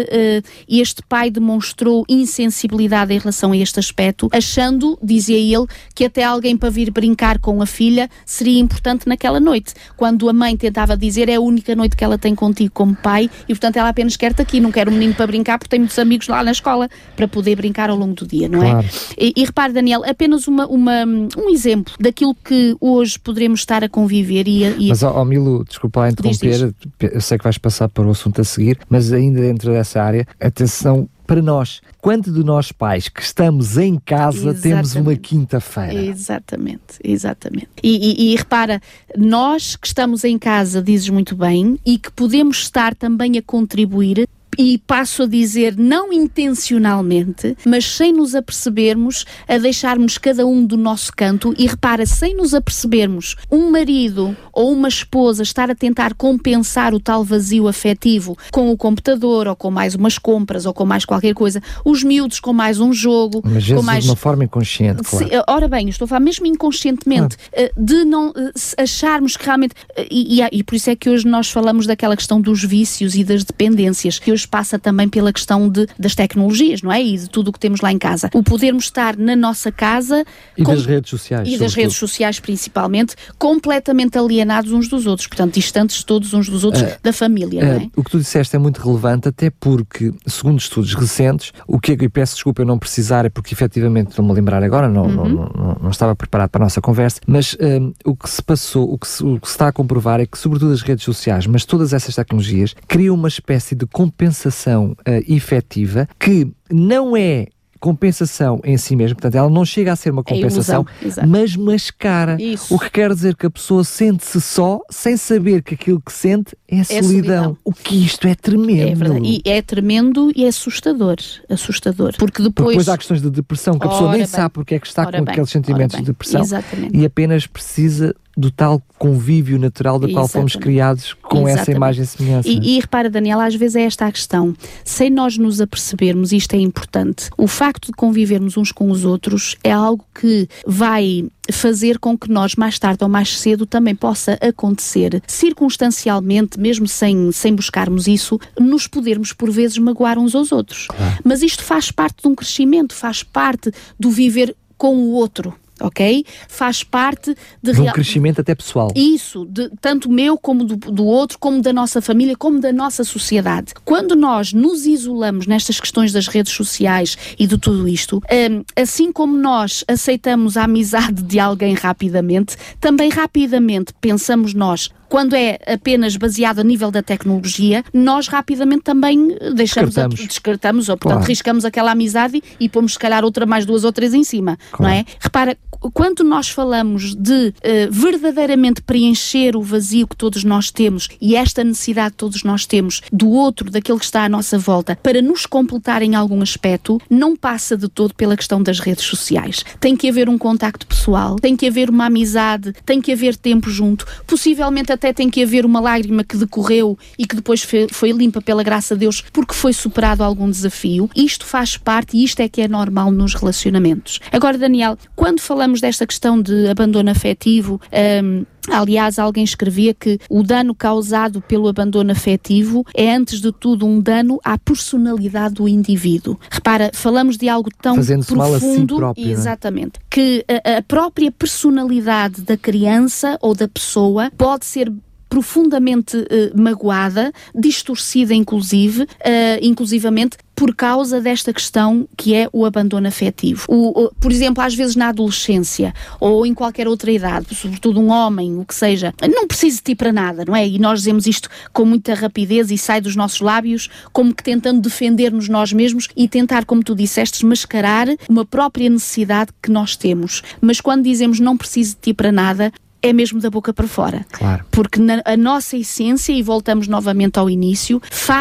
este pai demonstrou insensibilidade em relação a este aspecto, achando, dizia ele, que até alguém para vir brincar com a filha seria importante naquela noite, quando a mãe tentava dizer, é a única noite que ela tem contigo como pai, e portanto ela apenas quer-te aqui, não quer um menino para brincar porque tem muitos amigos lá na escola para poder brincar ao longo do dia, não é? E repare, Daniel, apenas um exemplo daquilo que hoje poderemos estar a conviver Mas, Milo, desculpa lá interromper, eu sei que vais passar para o assunto a seguir, mas ainda dentro dessa área, atenção para nós. Quanto de nós pais que estamos em casa temos uma quinta-feira? Exatamente. E repara, nós que estamos em casa, dizes muito bem, e que podemos estar também a contribuir, e passo a dizer, não intencionalmente, mas sem nos apercebermos, a deixarmos cada um do nosso canto, e repara, sem nos apercebermos, um marido ou uma esposa estar a tentar compensar o tal vazio afetivo com o computador, ou com mais umas compras, ou com mais qualquer coisa, os miúdos com mais um jogo, mas com mais... de uma forma inconsciente, claro. Ora bem, estou a falar mesmo inconscientemente, de não acharmos que realmente, e por isso é que hoje nós falamos daquela questão dos vícios e das dependências, que hoje passa também pela questão das tecnologias, não é? E de tudo o que temos lá em casa. O podermos estar na nossa casa... E das redes sociais. E das redes sociais, principalmente, completamente alienados uns dos outros, portanto, distantes todos uns dos outros da família, não é? O que tu disseste é muito relevante, até porque, segundo estudos recentes, o que eu peço desculpa eu não precisar, é porque efetivamente, estou-me a lembrar agora, não estava preparado para a nossa conversa, mas o que se passou, o que se está a comprovar é que, sobretudo as redes sociais, mas todas essas tecnologias, criam uma espécie de compensação efetiva que não é compensação em si mesmo, portanto ela não chega a ser uma compensação, mas mascara. O que quer dizer que a pessoa sente-se só, sem saber que aquilo que sente é solidão. O que isto é tremendo. É verdade. E é tremendo e é assustador. Porque depois há questões de depressão, que a pessoa nem sabe porque é que está com aqueles sentimentos de depressão. E apenas precisa do tal convívio natural da qual fomos criados com essa imagem e semelhança. E repara, Daniel, às vezes é esta a questão. Sem nós nos apercebermos, isto é importante, o facto de convivermos uns com os outros é algo que vai fazer com que nós, mais tarde ou mais cedo, também possa acontecer, circunstancialmente, mesmo sem buscarmos isso, nos podermos por vezes magoar uns aos outros. Claro. Mas isto faz parte de um crescimento, faz parte do viver com o outro. ok? Faz parte de um crescimento até pessoal. Isso, tanto meu como do outro, como da nossa família, como da nossa sociedade. Quando nós nos isolamos nestas questões das redes sociais e de tudo isto, assim como nós aceitamos a amizade de alguém rapidamente, também rapidamente pensamos nós, quando é apenas baseado a nível da tecnologia, nós rapidamente também descartamos ou portanto riscamos aquela amizade e pomos se calhar outra mais 2 ou 3 em cima, não é? Repara, quando nós falamos de verdadeiramente preencher o vazio que todos nós temos e esta necessidade que todos nós temos do outro, daquele que está à nossa volta, para nos completar em algum aspecto, não passa de todo pela questão das redes sociais. Tem que haver um contacto pessoal, tem que haver uma amizade, tem que haver tempo junto, possivelmente até tem que haver uma lágrima que decorreu e que depois foi limpa pela graça de Deus porque foi superado algum desafio. Isto faz parte e isto é que é normal nos relacionamentos. Agora, Daniel, quando falamos desta questão de abandono afetivo, aliás, alguém escrevia que o dano causado pelo abandono afetivo é, antes de tudo, um dano à personalidade do indivíduo. Repara, falamos de algo tão fazendo-se profundo, mal a si próprio, exatamente, que a própria personalidade da criança ou da pessoa pode ser profundamente magoada, distorcida inclusivamente, por causa desta questão que é o abandono afetivo. Por exemplo, às vezes na adolescência ou em qualquer outra idade, sobretudo um homem, o que seja, não precisa de ti para nada, não é? E nós dizemos isto com muita rapidez e sai dos nossos lábios, como que tentando defender-nos nós mesmos e tentar, como tu disseste, mascarar uma própria necessidade que nós temos. Mas quando dizemos não preciso de ti para nada, é mesmo da boca para fora. Claro. Porque a nossa essência, e voltamos novamente ao início,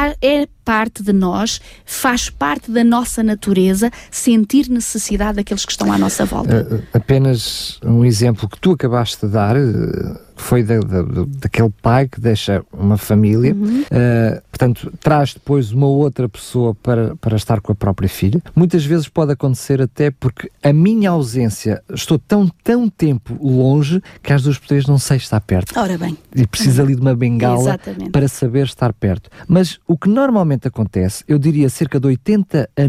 é parte de nós, faz parte da nossa natureza sentir necessidade daqueles que estão à nossa volta. Apenas um exemplo que tu acabaste de dar foi daquele pai que deixa uma família, portanto, traz depois uma outra pessoa para estar com a própria filha. Muitas vezes pode acontecer até porque a minha ausência, estou tão tempo longe que às 2 por 3 não sei estar perto. Ora bem. E preciso ali de uma bengala Exatamente. Para saber estar perto. Mas o que normalmente acontece, eu diria cerca de 80% a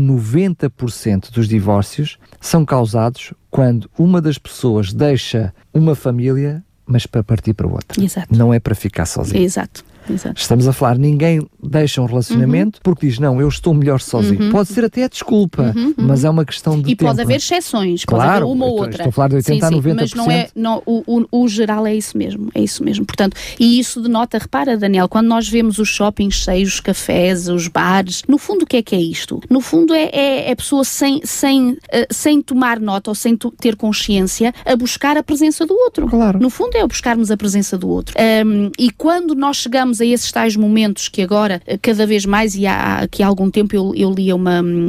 90% dos divórcios são causados quando uma das pessoas deixa uma família, mas para partir para outra. Exato. Não é para ficar sozinho. Exato. Estamos a falar, ninguém deixa um relacionamento porque diz, não, eu estou melhor sozinho. Pode ser até a desculpa, mas é uma questão de tempo. E pode haver exceções, claro, pode haver uma ou outra. Estou a falar de 80% a 90%. Mas o geral é isso mesmo, Portanto, e isso denota, repara, Daniel, quando nós vemos os shoppings cheios, os cafés, os bares, no fundo o que é isto? No fundo é a pessoa sem tomar nota ou sem ter consciência a buscar a presença do outro. Claro. No fundo é buscarmos a presença do outro. E quando nós chegamos a esses tais momentos que agora, cada vez mais, e aqui há algum tempo eu lia um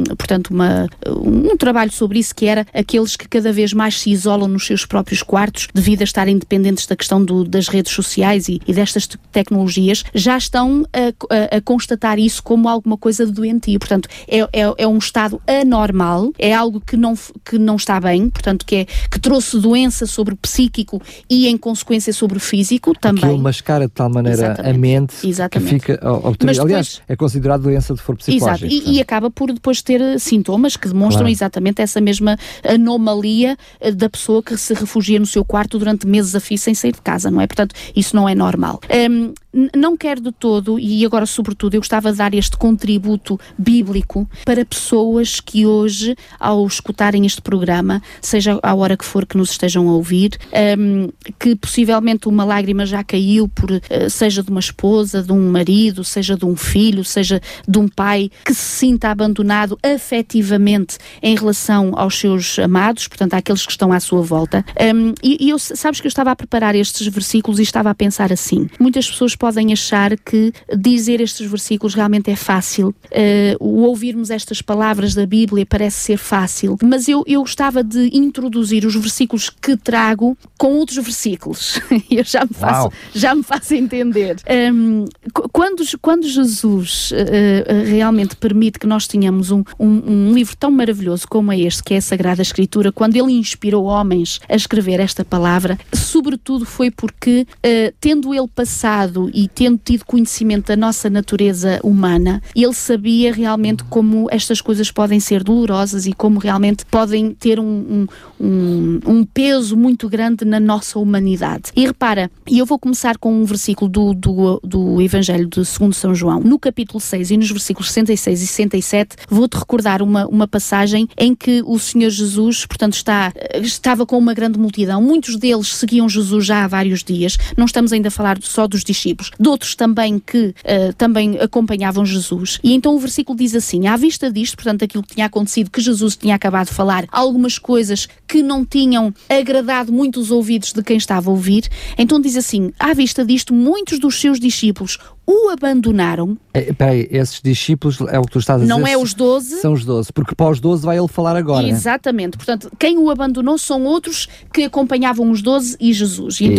trabalho sobre isso, que era aqueles que cada vez mais se isolam nos seus próprios quartos devido a estarem dependentes da questão das redes sociais e destas tecnologias, já estão a constatar isso como alguma coisa de doentio. Portanto, é um estado anormal, é algo que não está bem, portanto, que trouxe doença sobre o psíquico e, em consequência, sobre o físico também. Aquilo mascara de tal maneira Exatamente. a mente Exatamente. que fica depois, aliás, é considerado doença de foro psicológico. Exato, e acaba por depois ter sintomas que demonstram exatamente essa mesma anomalia da pessoa que se refugia no seu quarto durante meses a fio sem sair de casa, não é? Portanto, isso não é normal. Não quero de todo, e agora sobretudo eu gostava de dar este contributo bíblico para pessoas que hoje, ao escutarem este programa, seja à hora que for que nos estejam a ouvir, que possivelmente uma lágrima já caiu seja de uma esposa, de um marido, seja de um filho, seja de um pai que se sinta abandonado afetivamente em relação aos seus amados, portanto àqueles que estão à sua volta. Sabes que eu estava a preparar estes versículos e estava a pensar assim, muitas pessoas podem achar que dizer estes versículos realmente é fácil, o ouvirmos estas palavras da Bíblia parece ser fácil, mas eu gostava de introduzir os versículos que trago com outros versículos. Eu já me faço entender. Quando Jesus realmente permite que nós tenhamos um livro tão maravilhoso como é este, que é a Sagrada Escritura, quando ele inspirou homens a escrever esta palavra, sobretudo foi porque, tendo ele passado e tendo tido conhecimento da nossa natureza humana, ele sabia realmente como estas coisas podem ser dolorosas e como realmente podem ter um peso muito grande na nossa humanidade. E repara, e eu vou começar com um versículo do Evangelho de segundo São João, no capítulo 6 e nos versículos 66 e 67, vou-te recordar uma passagem em que o Senhor Jesus, portanto, estava com uma grande multidão, muitos deles seguiam Jesus já há vários dias, não estamos ainda a falar só dos discípulos, de outros também que também acompanhavam Jesus. E então o versículo diz assim: à vista disto, portanto, aquilo que tinha acontecido, que Jesus tinha acabado de falar, algumas coisas que não tinham agradado muito os ouvidos de quem estava a ouvir, então diz assim: à vista disto, muitos dos seus discípulos o abandonaram. Espera aí, esses discípulos é o que tu estás a dizer? Não é os 12? São os 12, porque para os 12 vai ele falar agora. Exatamente, portanto, quem o abandonou são outros que acompanhavam os 12 e Jesus. E então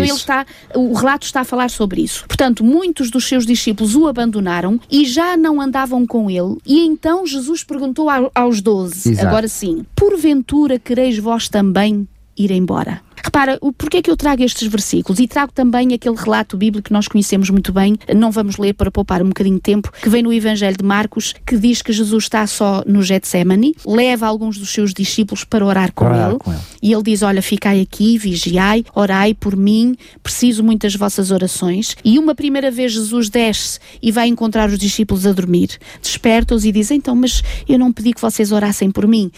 o relato está a falar sobre isso. Portanto, muitos dos seus discípulos o abandonaram e já não andavam com ele. E então Jesus perguntou aos 12, Exato. agora sim: porventura quereis vós também ir embora? Repara, porquê é que eu trago estes versículos? E trago também aquele relato bíblico que nós conhecemos muito bem, não vamos ler para poupar um bocadinho de tempo, que vem no Evangelho de Marcos, que diz que Jesus está só no Getsémani, leva alguns dos seus discípulos para orar com ele, e ele diz: olha, ficai aqui, vigiai, orai por mim, preciso muito das vossas orações. E uma primeira vez Jesus desce e vai encontrar os discípulos a dormir, desperta-os e diz: então, mas eu não pedi que vocês orassem por mim?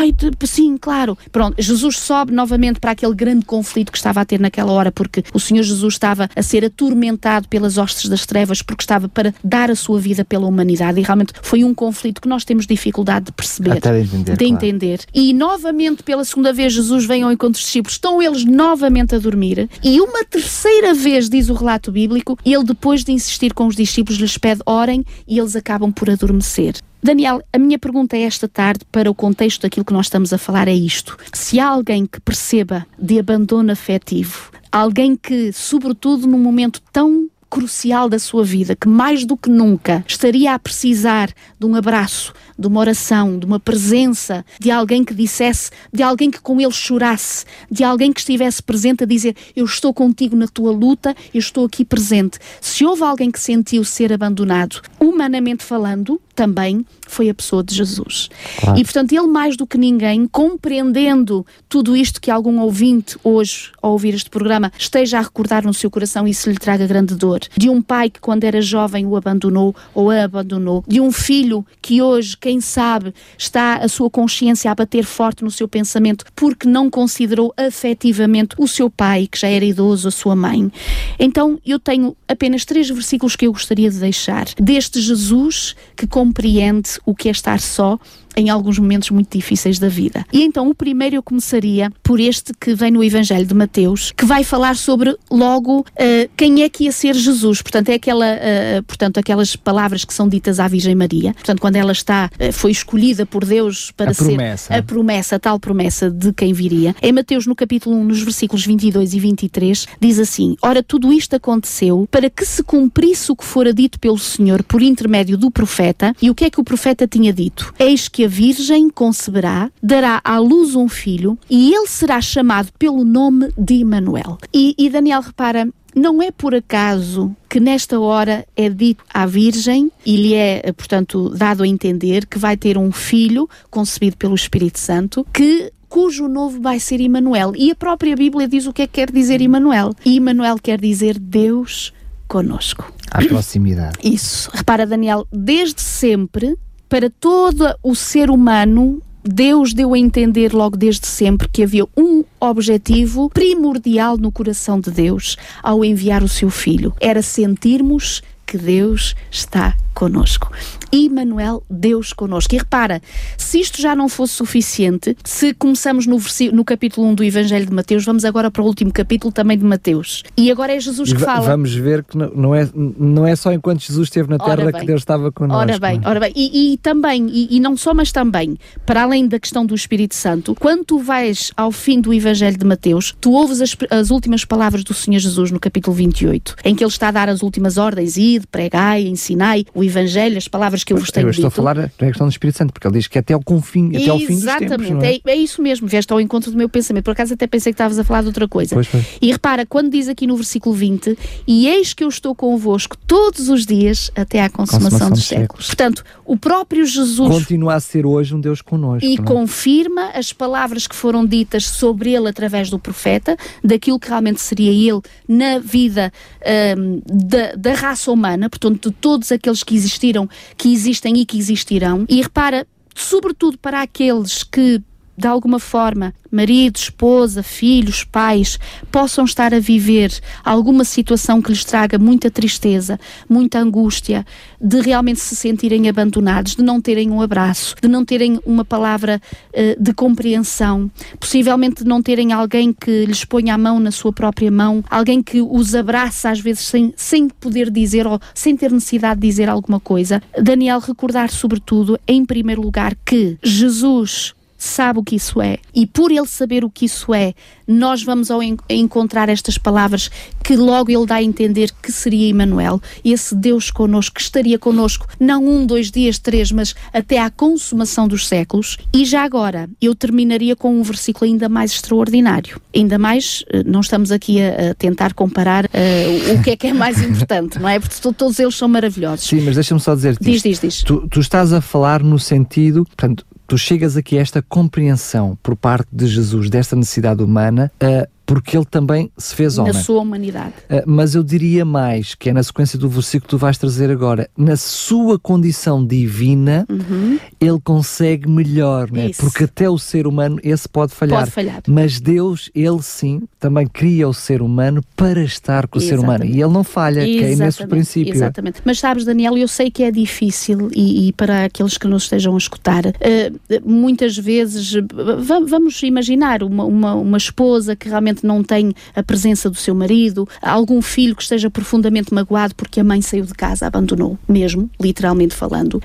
E, sim, claro. Pronto, Jesus sobe novamente para aquele grande conflito que estava a ter naquela hora, porque o Senhor Jesus estava a ser atormentado pelas hostes das trevas, porque estava para dar a sua vida pela humanidade, e realmente foi um conflito que nós temos dificuldade de perceber, de entender. E novamente, pela segunda vez, Jesus vem ao encontro dos discípulos, estão eles novamente a dormir, e uma terceira vez, diz o relato bíblico, ele, depois de insistir com os discípulos, lhes pede: orem, e eles acabam por adormecer. Daniel, a minha pergunta esta tarde, para o contexto daquilo que nós estamos a falar, é isto: se há alguém que perceba de abandono afetivo, alguém que, sobretudo num momento tão crucial da sua vida, que mais do que nunca estaria a precisar de um abraço, de uma oração, de uma presença, de alguém que dissesse, de alguém que com ele chorasse, de alguém que estivesse presente a dizer: eu estou contigo na tua luta, eu estou aqui presente. Se houve alguém que sentiu ser abandonado, humanamente falando, também foi a pessoa de Jesus. Claro. E, portanto, ele mais do que ninguém, compreendendo tudo isto que algum ouvinte hoje, ao ouvir este programa, esteja a recordar no seu coração, e se lhe traga grande dor, de um pai que quando era jovem o abandonou ou a abandonou, de um filho que hoje, quem sabe, está a sua consciência a bater forte no seu pensamento porque não considerou afetivamente o seu pai, que já era idoso, a sua mãe. Então, eu tenho apenas 3 versículos que eu gostaria de deixar, deste Jesus que compreende o que é estar só em alguns momentos muito difíceis da vida. E então o primeiro eu começaria por este que vem no Evangelho de Mateus, que vai falar sobre logo quem é que ia ser Jesus. Portanto, é aquelas palavras que são ditas à Virgem Maria. Portanto, quando ela foi escolhida por Deus para ser a tal promessa de quem viria. Em Mateus, no capítulo 1, nos versículos 22 e 23, diz assim: ora, tudo isto aconteceu para que se cumprisse o que fora dito pelo Senhor por intermédio do profeta. E o que é que o profeta tinha dito? Eis que a Virgem conceberá, dará à luz um filho, e ele será chamado pelo nome de Emanuel. E Daniel, repara, não é por acaso que nesta hora é dito à Virgem, e lhe é, portanto, dado a entender que vai ter um filho concebido pelo Espírito Santo, cujo nome vai ser Emanuel. E a própria Bíblia diz o que é que quer dizer Emanuel. E Emanuel quer dizer Deus conosco. À proximidade. Isso. Repara, Daniel, desde sempre, para todo o ser humano, Deus deu a entender logo desde sempre que havia um objetivo primordial no coração de Deus ao enviar o seu Filho. Era sentirmos que Deus está conosco. Emanuel, Deus conosco. E repara, se isto já não fosse suficiente, se começamos no capítulo 1 do Evangelho de Mateus, vamos agora para o último capítulo também de Mateus. E agora é Jesus que fala. Vamos ver que não é só enquanto Jesus esteve na terra que Deus estava connosco. Ora bem. E também, e não só, mas também, para além da questão do Espírito Santo, quando tu vais ao fim do Evangelho de Mateus, tu ouves as últimas palavras do Senhor Jesus no capítulo 28, em que ele está a dar as últimas ordens: ide, pregai, ensinai o Evangelho, as palavras que eu vos tenho dito. Eu estou a falar da questão do Espírito Santo, porque ele diz que até ao fim dos tempos. Exatamente, é isso mesmo, vieste ao encontro do meu pensamento. Por acaso até pensei que estavas a falar de outra coisa. Pois. E repara, quando diz aqui no versículo 20, e eis que eu estou convosco todos os dias até à consumação dos séculos. Portanto, o próprio Jesus continua a ser hoje um Deus connosco. E confirma as palavras que foram ditas sobre ele através do profeta, daquilo que realmente seria ele na vida da raça humana, portanto, de todos aqueles que existiram, que existem e que existirão. E repara, sobretudo para aqueles que, de alguma forma, marido, esposa, filhos, pais, possam estar a viver alguma situação que lhes traga muita tristeza, muita angústia, de realmente se sentirem abandonados, de não terem um abraço, de não terem uma palavra de compreensão, possivelmente de não terem alguém que lhes ponha a mão na sua própria mão, alguém que os abraça às vezes sem poder dizer ou sem ter necessidade de dizer alguma coisa. Daniel, recordar sobretudo, em primeiro lugar, que Jesus sabe o que isso é, e por ele saber o que isso é, nós vamos ao encontrar estas palavras que logo ele dá a entender que seria Emmanuel, esse Deus connosco, que estaria connosco não 1, 2 dias, 3, mas até à consumação dos séculos. E já agora eu terminaria com um versículo ainda mais extraordinário, ainda mais, não estamos aqui a tentar comparar o que é mais importante, não é? Porque todos eles são maravilhosos. Sim, mas deixa-me só dizer-te Diz. Tu estás a falar no sentido, portanto, tu chegas aqui a esta compreensão por parte de Jesus desta necessidade humana, porque ele também se fez homem. Na sua humanidade. Mas eu diria mais, que é na sequência do versículo que tu vais trazer agora, na sua condição divina, ele consegue melhor, né? Porque até o ser humano, esse pode falhar. Mas Deus, ele sim, também cria o ser humano para estar com o ser humano. E ele não falha, que é nesse princípio. Exatamente. Mas sabes, Daniel, eu sei que é difícil, e para aqueles que nos estejam a escutar, muitas vezes, vamos imaginar uma esposa que realmente não tem a presença do seu marido, algum filho que esteja profundamente magoado porque a mãe saiu de casa, abandonou, mesmo, literalmente falando,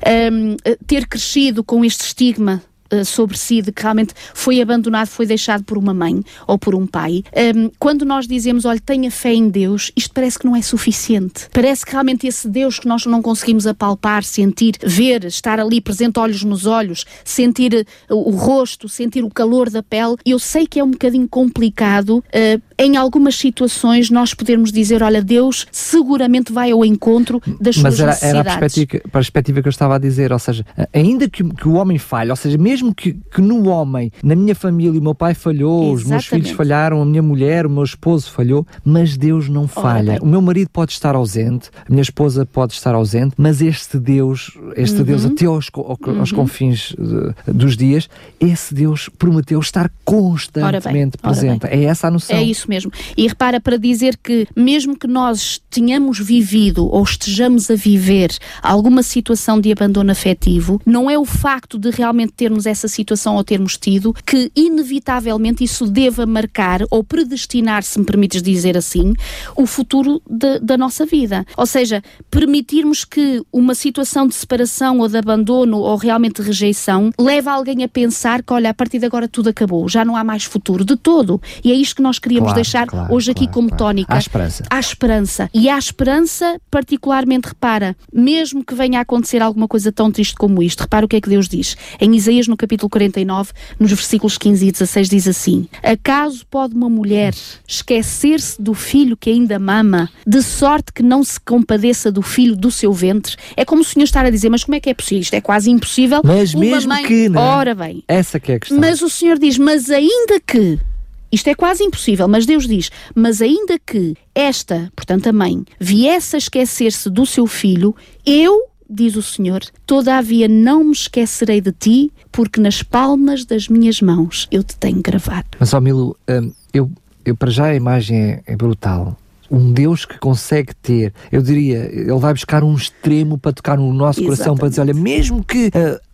ter crescido com este estigma sobre si, de que realmente foi abandonado, foi deixado por uma mãe ou por um pai. Quando nós dizemos, olha, tenha fé em Deus, isto parece que não é suficiente. Parece que realmente esse Deus que nós não conseguimos apalpar, sentir, ver, estar ali presente, olhos nos olhos, sentir o rosto, sentir o calor da pele. Eu sei que é um bocadinho complicado, em algumas situações nós podermos dizer, olha, Deus seguramente vai ao encontro das suas necessidades. Mas era a perspectiva que eu estava a dizer, ou seja, ainda que o homem falhe, ou seja, mesmo que no homem, na minha família, o meu pai falhou, os meus filhos falharam, a minha mulher, o meu esposo falhou, mas Deus não falha. O meu marido pode estar ausente, a minha esposa pode estar ausente, mas este Deus até aos confins dos dias, esse Deus prometeu estar constantemente presente. É essa a noção. É isso mesmo. E repara, para dizer que mesmo que nós tenhamos vivido ou estejamos a viver alguma situação de abandono afetivo, não é o facto de realmente termos essa situação ou termos tido que inevitavelmente isso deva marcar ou predestinar, se me permites dizer assim, o futuro da nossa vida. Ou seja, permitirmos que uma situação de separação ou de abandono ou realmente de rejeição leve alguém a pensar que, olha, a partir de agora tudo acabou, já não há mais futuro de todo. E é isto que nós queríamos deixar hoje aqui como tónica. Há esperança. E há esperança, particularmente, repara, mesmo que venha a acontecer alguma coisa tão triste como isto, repara o que é que Deus diz. Em Isaías, no capítulo 49, nos versículos 15 e 16, diz assim: acaso pode uma mulher esquecer-se do filho que ainda mama, de sorte que não se compadeça do filho do seu ventre? É como o Senhor estar a dizer, mas como é que é possível? Isto é quase impossível. Mas mesmo que, não é? Ora bem. Essa que é a questão. Mas o Senhor diz, mas ainda que, isto é quase impossível, mas Deus diz, mas ainda que esta, portanto a mãe, viesse a esquecer-se do seu filho, eu, diz o Senhor, todavia não me esquecerei de ti, porque nas palmas das minhas mãos eu te tenho gravado. Mas, Milo, eu para já a imagem é brutal. Um Deus que consegue ter, eu diria, ele vai buscar um extremo para tocar no nosso coração, para dizer, olha, mesmo que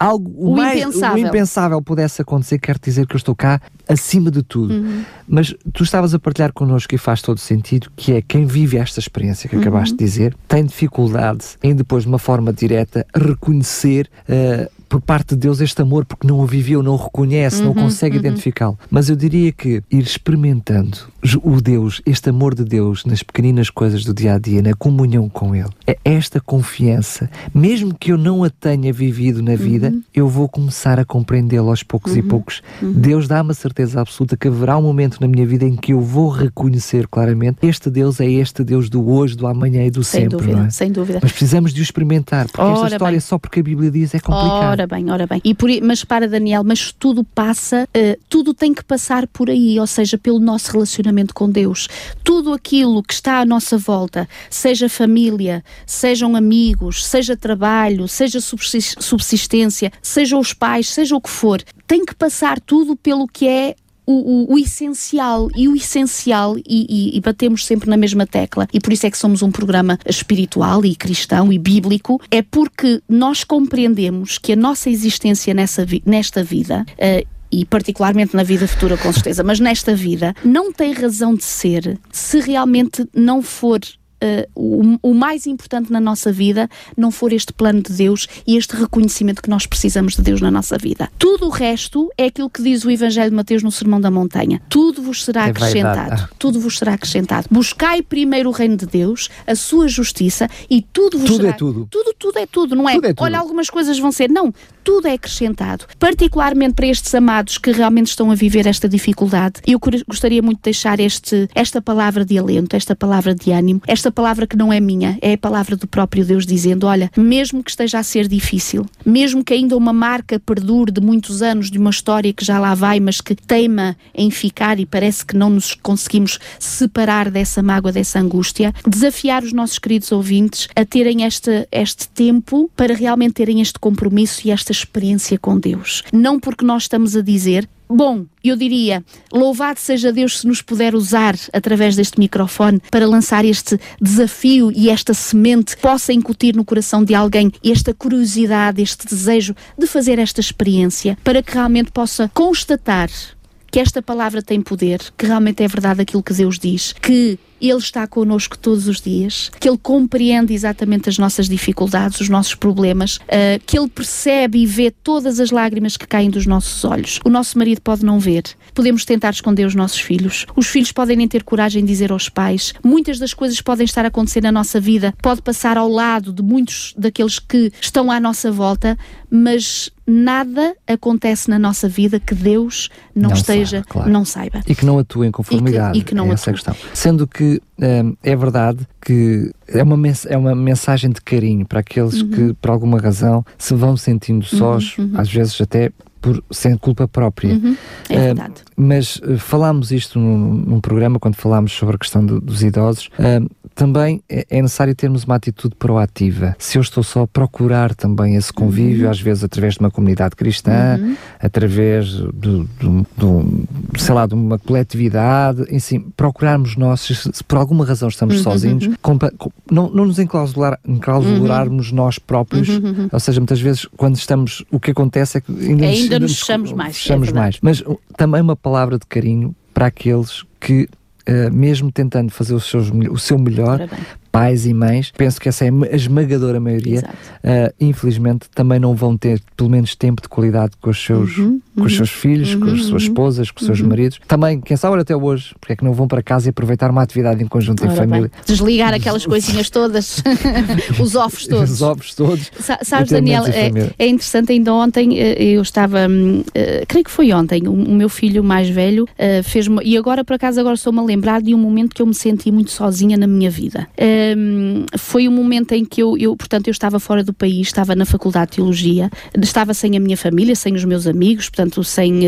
o impensável pudesse acontecer, quero dizer que eu estou cá acima de tudo. Mas tu estavas a partilhar connosco e faz todo sentido, que é quem vive esta experiência que acabaste de dizer, tem dificuldade em depois de uma forma direta reconhecer por parte de Deus este amor porque não o viveu, não o reconhece, não consegue identificá-lo. Mas eu diria que ir experimentando o Deus, este amor de Deus nas pequeninas coisas do dia-a-dia, na comunhão com Ele, é esta confiança, mesmo que eu não a tenha vivido na vida, eu vou começar a compreendê-lo aos poucos e poucos. Deus dá-me a certeza absoluta que haverá um momento na minha vida em que eu vou reconhecer claramente este Deus é este Deus do hoje, do amanhã e do sempre, dúvida, não é? Sem dúvida. Mas precisamos de o experimentar, porque esta história só porque a Bíblia diz é complicado. Ora bem. Mas para Daniel, mas tudo passa, tudo tem que passar por aí, ou seja, pelo nosso relacionamento com Deus. Tudo aquilo que está à nossa volta, seja família, sejam amigos, seja trabalho, seja subsistência, seja os pais, seja o que for, tem que passar tudo pelo que é o essencial, e batemos sempre na mesma tecla, e por isso é que somos um programa espiritual e cristão e bíblico, é porque nós compreendemos que a nossa existência nesta vida, e particularmente na vida futura com certeza, mas nesta vida, não tem razão de ser se realmente não for o mais importante na nossa vida, não for este plano de Deus e este reconhecimento que nós precisamos de Deus na nossa vida. Tudo o resto é aquilo que diz o Evangelho de Mateus no Sermão da Montanha. Tudo vos será acrescentado. Tudo vos será acrescentado. Buscai primeiro o reino de Deus, a sua justiça, e tudo vos será... Tudo é tudo, não é? Tudo é tudo. Olha, algumas coisas vão ser... Não, tudo é acrescentado. Particularmente para estes amados que realmente estão a viver esta dificuldade. Eu gostaria muito de deixar esta palavra de alento, esta palavra de ânimo, esta palavra que não é minha, é a palavra do próprio Deus dizendo, olha, mesmo que esteja a ser difícil, mesmo que ainda uma marca perdure de muitos anos de uma história que já lá vai, mas que teima em ficar e parece que não nos conseguimos separar dessa mágoa, dessa angústia, desafiar os nossos queridos ouvintes a terem este tempo para realmente terem este compromisso e esta experiência com Deus. Não porque nós estamos a dizer... Bom, eu diria, louvado seja Deus se nos puder usar através deste microfone para lançar este desafio e esta semente possa incutir no coração de alguém esta curiosidade, este desejo de fazer esta experiência, para que realmente possa constatar que esta palavra tem poder, que realmente é verdade aquilo que Deus diz, que Ele está connosco todos os dias, que Ele compreende exatamente as nossas dificuldades, os nossos problemas, que Ele percebe e vê todas as lágrimas que caem dos nossos olhos. O nosso marido pode não ver, podemos tentar esconder os nossos filhos, os filhos podem nem ter coragem de dizer aos pais, muitas das coisas podem estar a acontecer na nossa vida, pode passar ao lado de muitos daqueles que estão à nossa volta, mas nada acontece na nossa vida que Deus não saiba. E que não atua em conformidade. E que não essa questão. Sendo que é verdade que é uma mensagem de carinho para aqueles que, por alguma razão, se vão sentindo sós, às vezes até sem culpa própria. É verdade. Mas falámos isto num programa, quando falámos sobre a questão dos idosos, também é necessário termos uma atitude proativa. Se eu estou só a procurar também esse convívio, às vezes através de uma comunidade cristã, através de uma coletividade, assim, procurarmos nós, se por alguma razão estamos sozinhos, não nos enclausurarmos nós próprios, ou seja, muitas vezes quando estamos, o que acontece é que ainda nos fechamos mais. Mas também uma palavra de carinho para aqueles que, mesmo tentando fazer o seu melhor, pais e mães, penso que essa é a esmagadora maioria, infelizmente também não vão ter pelo menos tempo de qualidade com os seus filhos, com as suas esposas, com os seus maridos. Também, quem sabe até hoje, porque é que não vão para casa e aproveitar uma atividade em conjunto em família. Desligar aquelas coisinhas todas, os ovos todos. Os ovos todos. Sabes, Daniel, é interessante, ainda ontem eu estava, creio que foi ontem, o meu filho mais velho fez-me, e agora por acaso estou-me a lembrar de um momento que eu me senti muito sozinha na minha vida. Foi um momento em que eu estava fora do país, estava na Faculdade de Teologia, estava sem a minha família, sem os meus amigos, portanto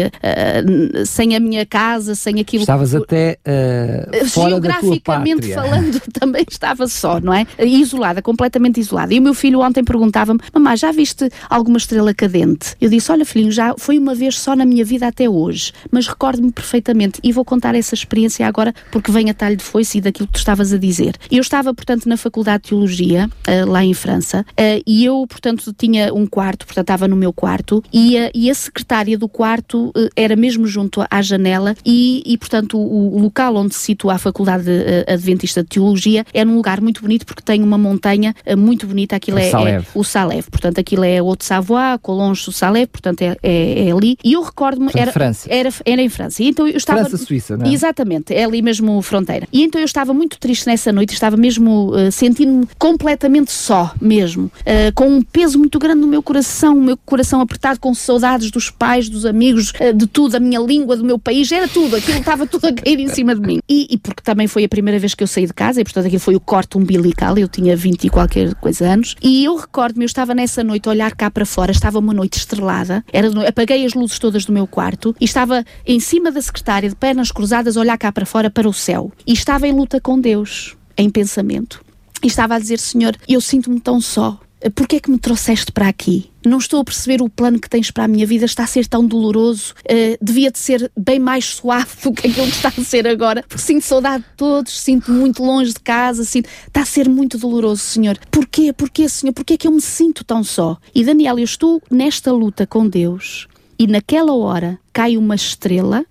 sem a minha casa, sem aquilo... Estavas até fora da tua pátria. Geograficamente falando, também estava só, não é? Isolada, completamente isolada. E o meu filho ontem perguntava-me, mamãe, já viste alguma estrela cadente? Eu disse, olha filhinho, já foi uma vez só na minha vida até hoje, mas recordo-me perfeitamente e vou contar essa experiência agora porque vem a talho de foice e daquilo que tu estavas a dizer. Eu estava portanto, na Faculdade de Teologia, lá em França, e eu, portanto, tinha um quarto, portanto, estava no meu quarto, e a secretária do quarto era mesmo junto à janela, e portanto, o local onde se situa a Faculdade Adventista de Teologia é num lugar muito bonito, porque tem uma montanha muito bonita, aquilo é o Salève, portanto, aquilo é Haute-Savoie, Collonges-sous-Salève, portanto, é ali, e eu recordo-me, era em França, e então eu estava... França-Suíça, não é? Exatamente, é ali mesmo fronteira. E então eu estava muito triste nessa noite, estava mesmo sentindo-me completamente só, mesmo, com um peso muito grande no meu coração apertado, com saudades dos pais, dos amigos, de tudo, da minha língua, do meu país, era tudo, aquilo estava tudo a cair em cima de mim. E porque também foi a primeira vez que eu saí de casa, e portanto aquilo foi o corte umbilical, eu tinha 20 e qualquer coisa anos, e eu recordo-me, eu estava nessa noite a olhar cá para fora, estava uma noite estrelada, apaguei as luzes todas do meu quarto, e estava em cima da secretária, de pernas cruzadas, a olhar cá para fora, para o céu, e estava em luta com Deus, em pensamento, e estava a dizer: Senhor, eu sinto-me tão só, porquê é que me trouxeste para aqui? Não estou a perceber o plano que tens para a minha vida, está a ser tão doloroso, devia de ser bem mais suave do que aquilo que está a ser agora, porque sinto saudade de todos, sinto-me muito longe de casa, está a ser muito doloroso, Senhor. Porquê, Senhor? Porquê é que eu me sinto tão só? E Daniel, eu estou nesta luta com Deus, e naquela hora cai uma estrela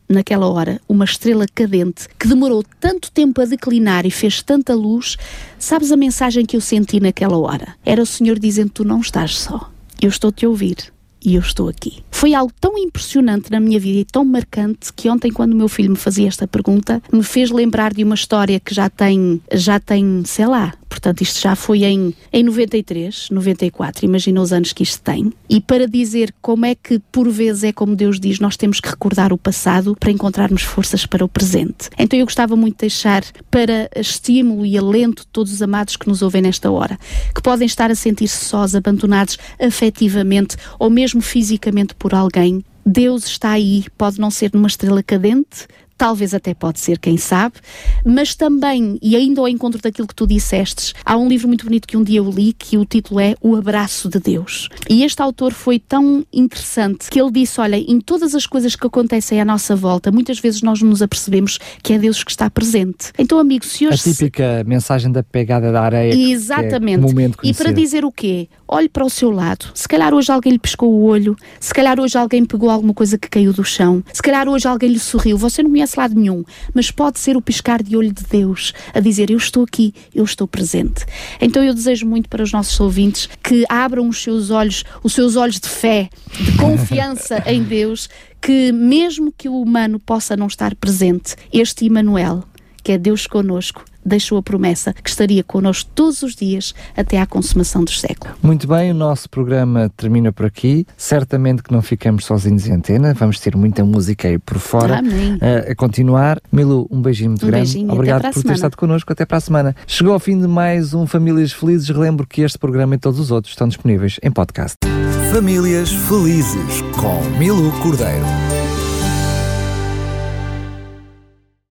cadente, que demorou tanto tempo a declinar e fez tanta luz. Sabes a mensagem que eu senti naquela hora? Era o Senhor dizendo: tu não estás só, eu estou-te a ouvir e eu estou aqui. Foi algo tão impressionante na minha vida e tão marcante que ontem, quando o meu filho me fazia esta pergunta, me fez lembrar de uma história que já tem, sei lá, portanto isto já foi em 93, 94, imagina os anos que isto tem, e para dizer como é que por vezes é como Deus diz, nós temos que recordar o passado para encontrarmos forças para o presente. Então eu gostava muito de deixar para estímulo e alento todos os amados que nos ouvem nesta hora, que podem estar a sentir-se sós, abandonados afetivamente ou mesmo fisicamente por alguém. Deus está aí, pode não ser numa estrela cadente, talvez até pode ser, quem sabe, mas também, e ainda ao encontro daquilo que tu dissestes, há um livro muito bonito que um dia eu li, que o título é O Abraço de Deus. E este autor foi tão interessante que ele disse: olha, em todas as coisas que acontecem à nossa volta, muitas vezes nós nos apercebemos que é Deus que está presente. Então, amigo, se hoje... A típica mensagem da pegada da areia. Exatamente. Que é momento conhecido. E para dizer o quê? Olhe para o seu lado. Se calhar hoje alguém lhe piscou o olho, se calhar hoje alguém pegou alguma coisa que caiu do chão, se calhar hoje alguém lhe sorriu. Você não conhece lado nenhum, mas pode ser o piscar de olho de Deus a dizer: eu estou aqui, eu estou presente. Então eu desejo muito para os nossos ouvintes que abram os seus olhos de fé, de confiança em Deus, que mesmo que o humano possa não estar presente, este Emmanuel, que é Deus connosco, deixou a promessa que estaria connosco todos os dias até à consumação dos séculos. Muito bem, o nosso programa termina por aqui. Certamente que não ficamos sozinhos em antena, vamos ter muita música aí por fora. A continuar. Milu, um beijinho muito grande. Obrigado por ter estado connosco. Até para a semana. Chegou ao fim de mais um Famílias Felizes. Relembro que este programa e todos os outros estão disponíveis em podcast. Famílias Felizes com Milu Cordeiro.